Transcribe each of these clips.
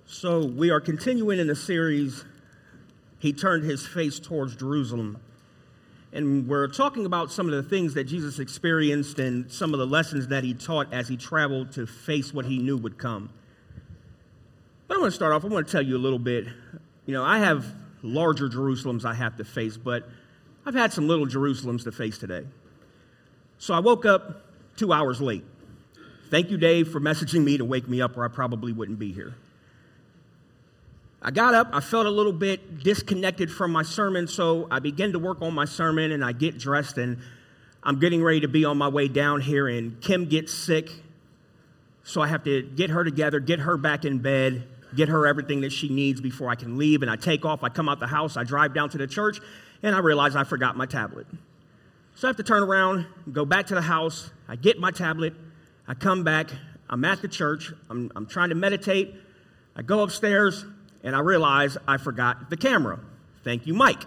So we are continuing in the series, He Turned His Face Towards Jerusalem. And we're talking about some of the things that Jesus experienced and some of the lessons that he taught as he traveled to face what he knew would come. But I want to start off, I want to tell you a little bit. I have larger Jerusalems I have to face, but I've had some little Jerusalems to face today. So I woke up 2 hours late. Thank you, Dave, for messaging me to wake me up, or I probably wouldn't be here. I got up, I felt a little bit disconnected from my sermon, so I began to work on my sermon, and I get dressed, and I'm getting ready to be on my way down here, and Kim gets sick, so I have to get her together, get her back in bed, get her everything that she needs before I can leave, and I take off, I come out the house, I drive down to the church, and I realize I forgot my tablet. So I have to turn around, go back to the house, I get my tablet, I come back, I'm at the church, I'm trying to meditate, I go upstairs, and I realize I forgot the camera. Thank you, Mike.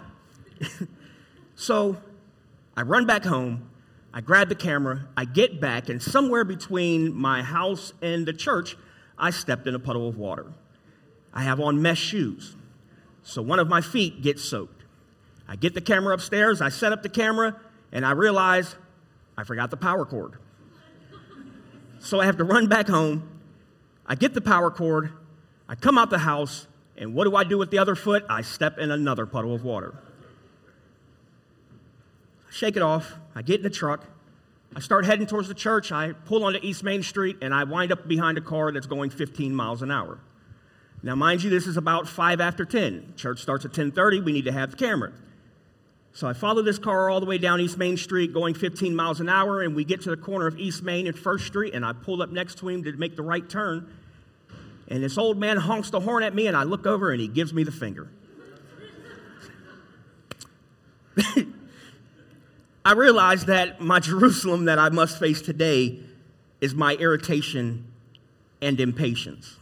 So I run back home, I grab the camera, I get back, and somewhere between my house and the church, I stepped in a puddle of water. I have on mesh shoes, so one of my feet gets soaked. I get the camera upstairs, I set up the camera, and I realize I forgot the power cord. So I have to run back home, I get the power cord, I come out the house, and what do I do with the other foot? I step in another puddle of water. I shake it off. I get in the truck. I start heading towards the church. I pull onto East Main Street, and I wind up behind a car that's going 15 miles an hour. Now, mind you, this is about 5 after 10. Church starts at 10:30. We need to have the camera. So I follow this car all the way down East Main Street, going 15 miles an hour, and we get to the corner of East Main and 1st Street, and I pull up next to him to make the right turn. And this old man honks the horn at me, and I look over, and he gives me the finger. I realize that my Jerusalem that I must face today is my irritation and impatience.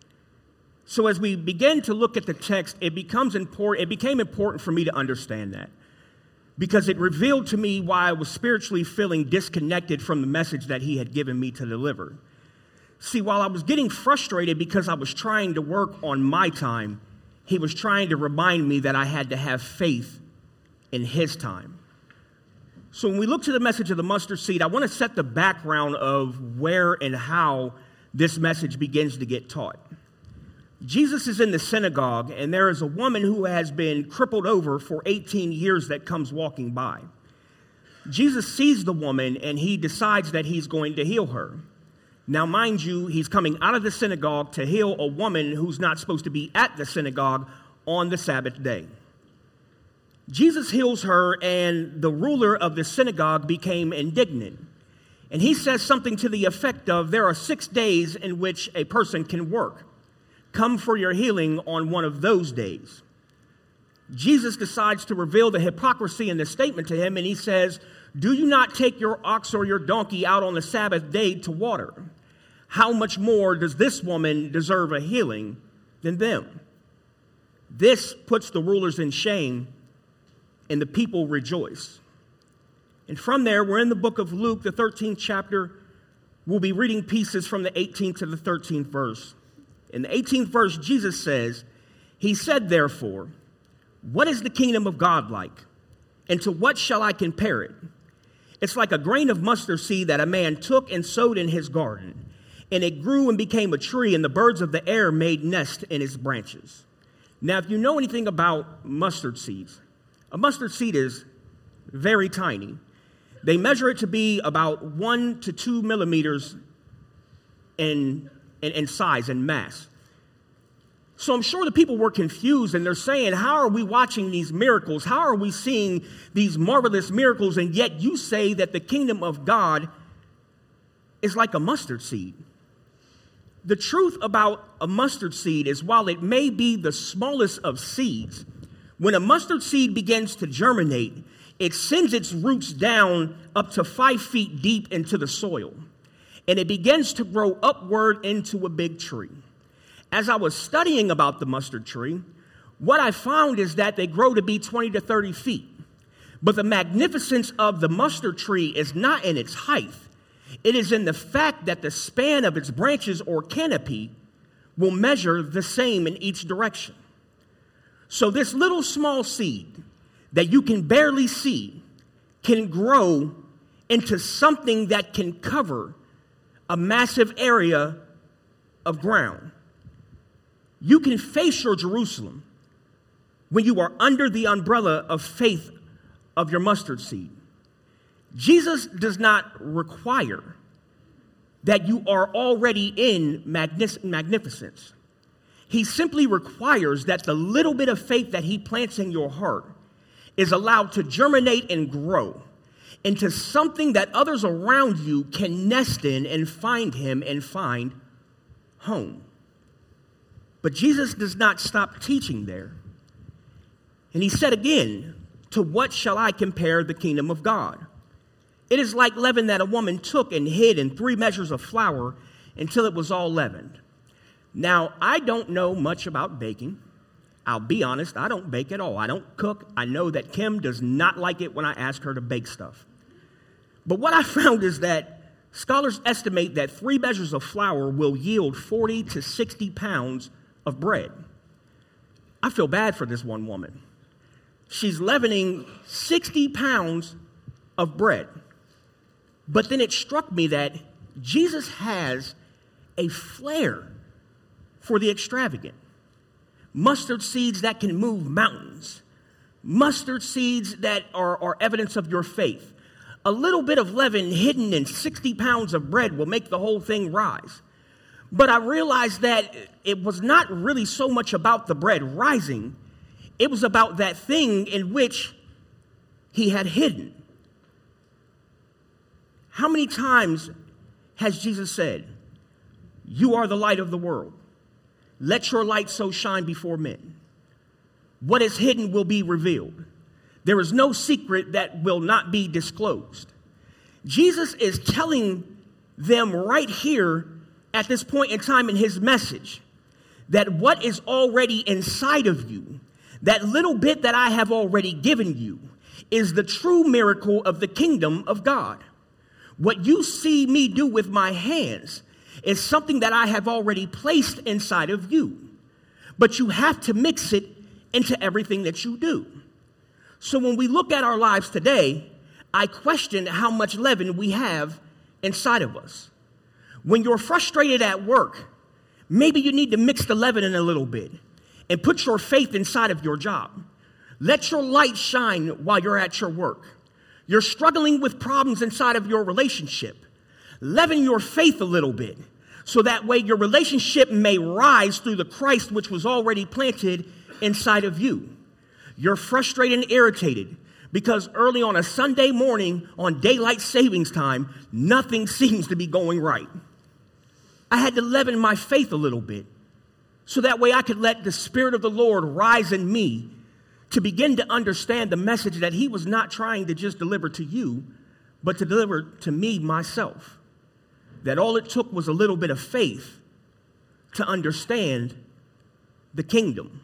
So as we begin to look at the text, it became important for me to understand that, because it revealed to me why I was spiritually feeling disconnected from the message that he had given me to deliver. See, while I was getting frustrated because I was trying to work on my time, he was trying to remind me that I had to have faith in his time. So when we look to the message of the mustard seed, I want to set the background of where and how this message begins to get taught. Jesus is in the synagogue, and there is a woman who has been crippled over for 18 years that comes walking by. Jesus sees the woman, and he decides that he's going to heal her. Now, mind you, he's coming out of the synagogue to heal a woman who's not supposed to be at the synagogue on the Sabbath day. Jesus heals her, and the ruler of the synagogue became indignant. And he says something to the effect of, there are 6 days in which a person can work. Come for your healing on one of those days. Jesus decides to reveal the hypocrisy in the statement to him, and he says, do you not take your ox or your donkey out on the Sabbath day to water? How much more does this woman deserve a healing than them? This puts the rulers in shame, and the people rejoice. And from there, we're in the book of Luke, the 13th chapter. We'll be reading pieces from the 18th to the 13th verse. In the 18th verse, Jesus says, he said, therefore, what is the kingdom of God like? And to what shall I compare it? It's like a grain of mustard seed that a man took and sowed in his garden. And it grew and became a tree, and the birds of the air made nests in its branches. Now, if you know anything about mustard seeds, a mustard seed is very tiny. They measure it to be about 1 to 2 millimeters in size and mass. So I'm sure the people were confused, and they're saying, how are we watching these miracles? How are we seeing these marvelous miracles, and yet you say that the kingdom of God is like a mustard seed? The truth about a mustard seed is, while it may be the smallest of seeds, when a mustard seed begins to germinate, it sends its roots down up to 5 feet deep into the soil, and it begins to grow upward into a big tree. As I was studying about the mustard tree, what I found is that they grow to be 20 to 30 feet. But the magnificence of the mustard tree is not in its height. It is in the fact that the span of its branches or canopy will measure the same in each direction. So this little small seed that you can barely see can grow into something that can cover a massive area of ground. You can face your Jerusalem when you are under the umbrella of faith of your mustard seed. Jesus does not require that you are already in magnificence. He simply requires that the little bit of faith that he plants in your heart is allowed to germinate and grow into something that others around you can nest in and find him and find home. But Jesus does not stop teaching there. And he said again, to what shall I compare the kingdom of God? It is like leaven that a woman took and hid in 3 measures of flour until it was all leavened. Now, I don't know much about baking. I'll be honest, I don't bake at all. I don't cook. I know that Kim does not like it when I ask her to bake stuff. But what I found is that scholars estimate that 3 measures of flour will yield 40 to 60 pounds of bread. I feel bad for this one woman. She's leavening 60 pounds of bread. But then it struck me that Jesus has a flair for the extravagant. Mustard seeds that can move mountains. Mustard seeds that are evidence of your faith. A little bit of leaven hidden in 60 pounds of bread will make the whole thing rise. But I realized that it was not really so much about the bread rising. It was about that thing in which he had hidden. How many times has Jesus said, "You are the light of the world. Let your light so shine before men. What is hidden will be revealed. There is no secret that will not be disclosed." Jesus is telling them right here at this point in time in his message that what is already inside of you, that little bit that I have already given you, is the true miracle of the kingdom of God. What you see me do with my hands is something that I have already placed inside of you. But you have to mix it into everything that you do. So when we look at our lives today, I question how much leaven we have inside of us. When you're frustrated at work, maybe you need to mix the leaven in a little bit and put your faith inside of your job. Let your light shine while you're at your work. You're struggling with problems inside of your relationship. Leaven your faith a little bit so that way your relationship may rise through the Christ which was already planted inside of you. You're frustrated and irritated because early on a Sunday morning on daylight savings time, nothing seems to be going right. I had to leaven my faith a little bit so that way I could let the Spirit of the Lord rise in me to begin to understand the message that he was not trying to just deliver to you, but to deliver to me myself. That all it took was a little bit of faith to understand the kingdom.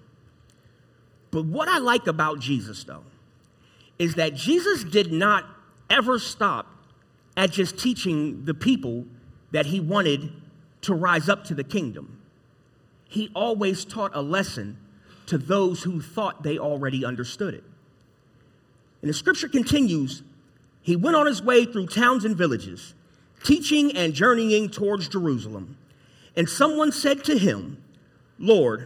But what I like about Jesus, though, is that Jesus did not ever stop at just teaching the people that he wanted to rise up to the kingdom. He always taught a lesson to those who thought they already understood it. And the scripture continues, he went on his way through towns and villages, teaching and journeying towards Jerusalem. And someone said to him, Lord,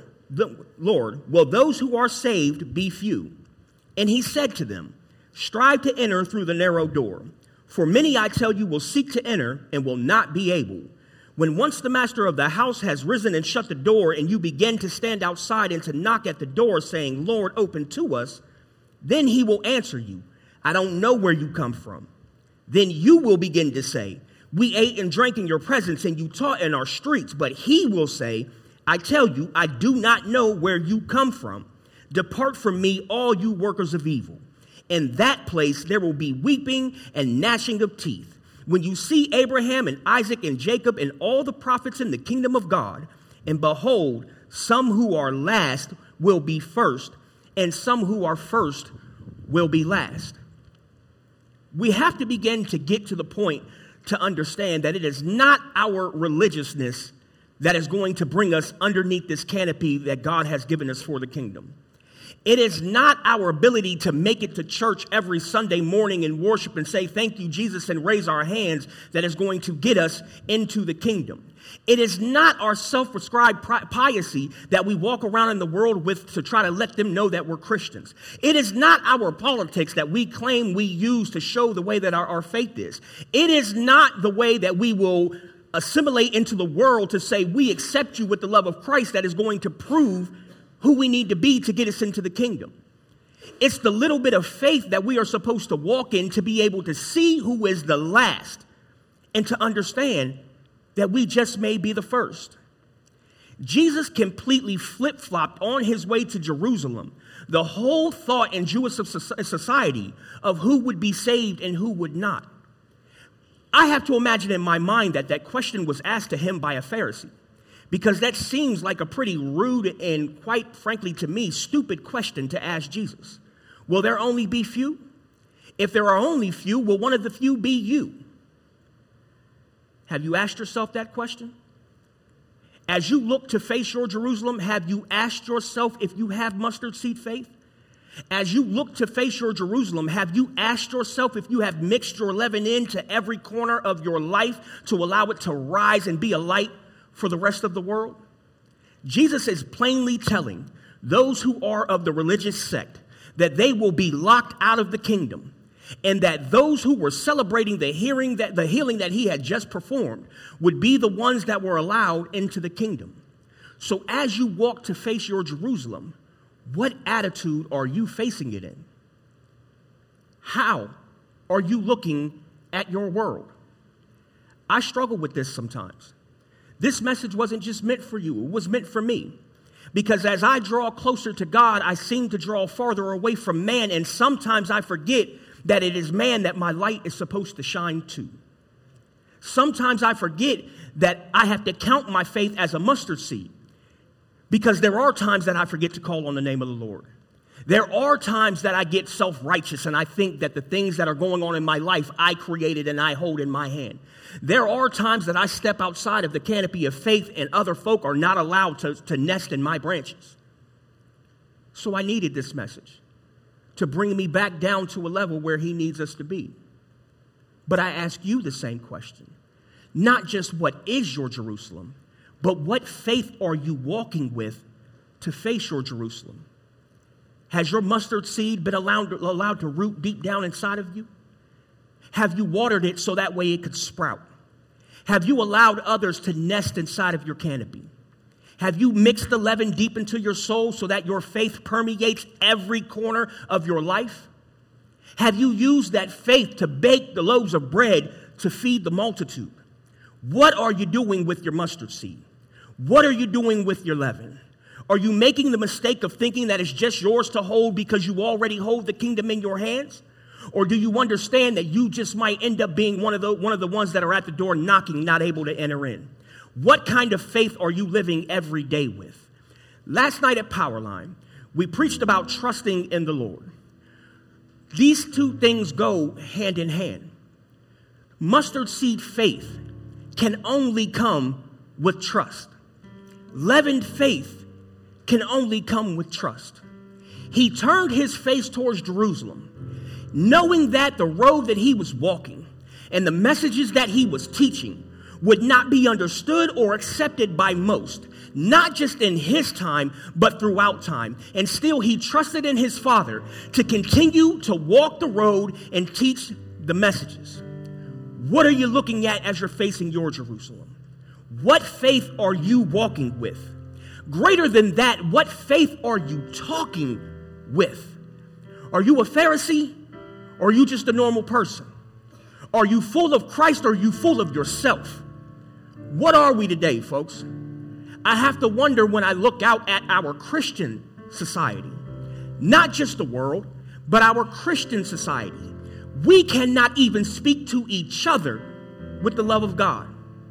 will those who are saved be few? And he said to them, strive to enter through the narrow door. For many, I tell you, will seek to enter and will not be able. When once the master of the house has risen and shut the door, and you begin to stand outside and to knock at the door, saying, Lord, open to us, then he will answer you, I don't know where you come from. Then you will begin to say, we ate and drank in your presence, and you taught in our streets. But he will say, I tell you, I do not know where you come from. Depart from me, all you workers of evil. In that place there will be weeping and gnashing of teeth. When you see Abraham and Isaac and Jacob and all the prophets in the kingdom of God, and behold, some who are last will be first, and some who are first will be last. We have to begin to get to the point to understand that it is not our religiousness that is going to bring us underneath this canopy that God has given us for the kingdom. It is not our ability to make it to church every Sunday morning and worship and say, thank you, Jesus, and raise our hands that is going to get us into the kingdom. It is not our self-prescribed piety that we walk around in the world with to try to let them know that we're Christians. It is not our politics that we claim we use to show the way that our faith is. It is not the way that we will assimilate into the world to say we accept you with the love of Christ that is going to prove who we need to be to get us into the kingdom. It's the little bit of faith that we are supposed to walk in to be able to see who is the last and to understand that we just may be the first. Jesus completely flip-flopped on his way to Jerusalem the whole thought in Jewish society of who would be saved and who would not. I have to imagine in my mind that that question was asked to him by a Pharisee, because that seems like a pretty rude and, quite frankly to me, stupid question to ask Jesus. Will there only be few? If there are only few, will one of the few be you? Have you asked yourself that question? As you look to face your Jerusalem, have you asked yourself if you have mustard seed faith? As you look to face your Jerusalem, have you asked yourself if you have mixed your leaven into every corner of your life to allow it to rise and be a light for the rest of the world? Jesus is plainly telling those who are of the religious sect that they will be locked out of the kingdom, and that those who were celebrating the healing that he had just performed would be the ones that were allowed into the kingdom. So as you walk to face your Jerusalem, what attitude are you facing it in? How are you looking at your world? I struggle with this sometimes. This message wasn't just meant for you, it was meant for me. Because as I draw closer to God, I seem to draw farther away from man, and sometimes I forget that it is man that my light is supposed to shine to. Sometimes I forget that I have to count my faith as a mustard seed, because there are times that I forget to call on the name of the Lord. There are times that I get self-righteous and I think that the things that are going on in my life I created and I hold in my hand. There are times that I step outside of the canopy of faith and other folk are not allowed to nest in my branches. So I needed this message to bring me back down to a level where he needs us to be. But I ask you the same question. Not just what is your Jerusalem, but what faith are you walking with to face your Jerusalem? Has your mustard seed been allowed to root deep down inside of you? Have you watered it so that way it could sprout? Have you allowed others to nest inside of your canopy? Have you mixed the leaven deep into your soul so that your faith permeates every corner of your life? Have you used that faith to bake the loaves of bread to feed the multitude? What are you doing with your mustard seed? What are you doing with your leaven? Are you making the mistake of thinking that it's just yours to hold because you already hold the kingdom in your hands? Or do you understand that you just might end up being one of the ones that are at the door knocking, not able to enter in? What kind of faith are you living every day with? Last night at Powerline, we preached about trusting in the Lord. These two things go hand in hand. Mustard seed faith can only come with trust. Leavened faith can only come with trust. He turned his face towards Jerusalem, knowing that the road that he was walking and the messages that he was teaching would not be understood or accepted by most, not just in his time, but throughout time. And still he trusted in his Father to continue to walk the road and teach the messages. What are you looking at as you're facing your Jerusalem? What faith are you walking with? Greater than that, what faith are you talking with? Are you a Pharisee or are you just a normal person? Are you full of Christ or are you full of yourself? What are we today, folks? I have to wonder when I look out at our Christian society, not just the world, but our Christian society. We cannot even speak to each other with the love of God.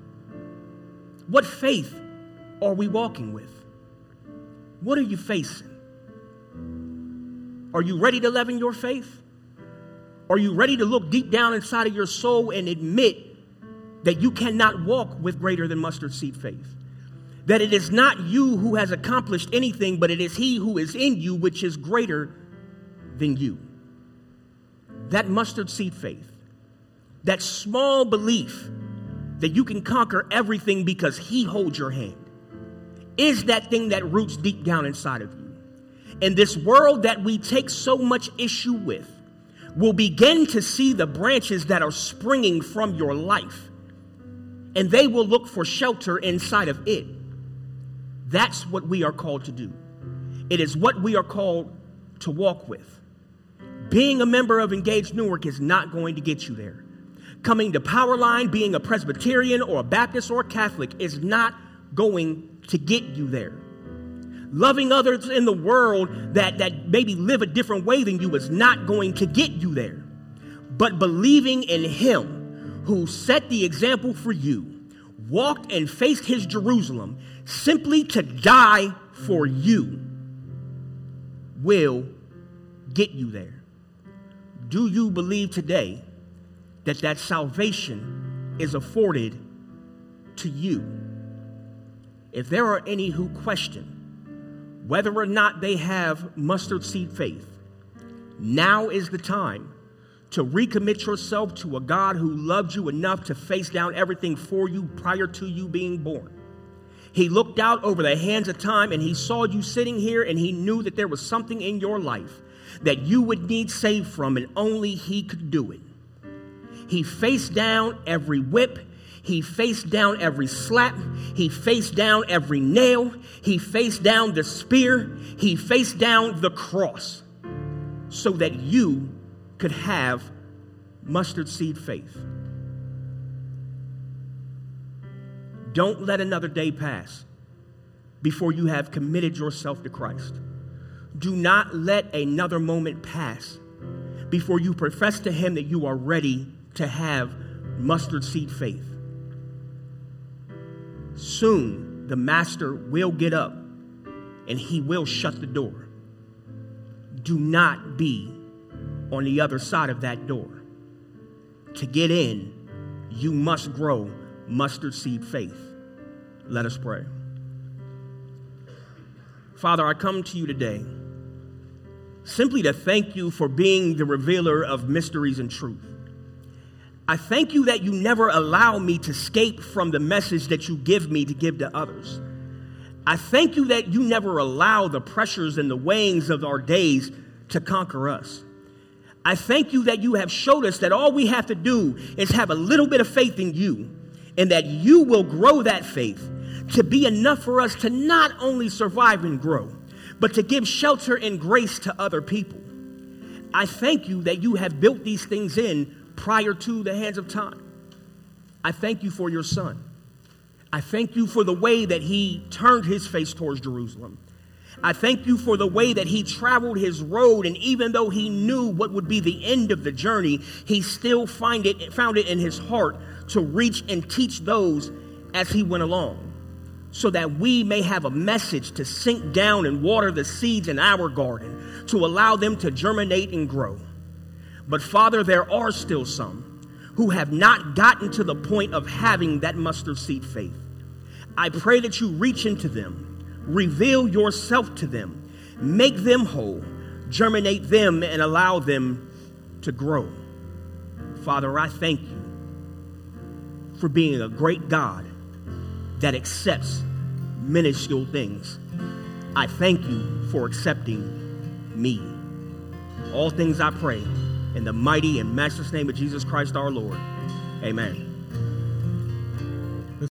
What faith are we walking with? What are you facing? Are you ready to leaven your faith? Are you ready to look deep down inside of your soul and admit that you cannot walk with greater than mustard seed faith? that it is not you who has accomplished anything, but it is he who is in you, which is greater than you. That mustard seed faith, that small belief that you can conquer everything because he holds your hand, is that thing that roots deep down inside of you. And this world that we take so much issue with will begin to see the branches that are springing from your life, and they will look for shelter inside of it. That's what we are called to do. It is what we are called to walk with. Being a member of Engaged Newark is not going to get you there. Coming to Powerline, being a Presbyterian or a Baptist or a Catholic is not going to get you there. Loving others in the world that maybe live a different way than you is not going to get you there. But believing in him who set the example for you, walked and faced his Jerusalem simply to die for you, will get you there. Do you believe today that salvation is afforded to you? If there are any who question whether or not they have mustard seed faith, now is the time to recommit yourself to a God who loved you enough to face down everything for you prior to you being born. He looked out over the hands of time and he saw you sitting here, and he knew that there was something in your life that you would need saved from, and only he could do it. He faced down every whip. He faced down every slap. He faced down every nail. He faced down the spear. He faced down the cross so that you could have mustard seed faith. Don't let another day pass before you have committed yourself to Christ. Do not let another moment pass before you profess to him that you are ready to have mustard seed faith. Soon the master will get up and he will shut the door. Do not be on the other side of that door. To get in, you must grow mustard seed faith. Let us pray. Father, I come to you today simply to thank you for being the revealer of mysteries and truth. I thank you that you never allow me to escape from the message that you give me to give to others. I thank you that you never allow the pressures and the weighings of our days to conquer us. I thank you that you have showed us that all we have to do is have a little bit of faith in you, and that you will grow that faith to be enough for us to not only survive and grow, but to give shelter and grace to other people. I thank you that you have built these things in prior to the hands of time. I thank you for your son. I thank you for the way that he turned his face towards Jerusalem. I thank you for the way that he traveled his road, and even though he knew what would be the end of the journey, he still found it in his heart to reach and teach those as he went along, so that we may have a message to sink down and water the seeds in our garden to allow them to germinate and grow. But Father, there are still some who have not gotten to the point of having that mustard seed faith. I pray that you reach into them, reveal yourself to them, make them whole, germinate them, and allow them to grow. Father, I thank you for being a great God that accepts minuscule things. I thank you for accepting me. All things I pray in the mighty and matchless name of Jesus Christ our Lord. Amen.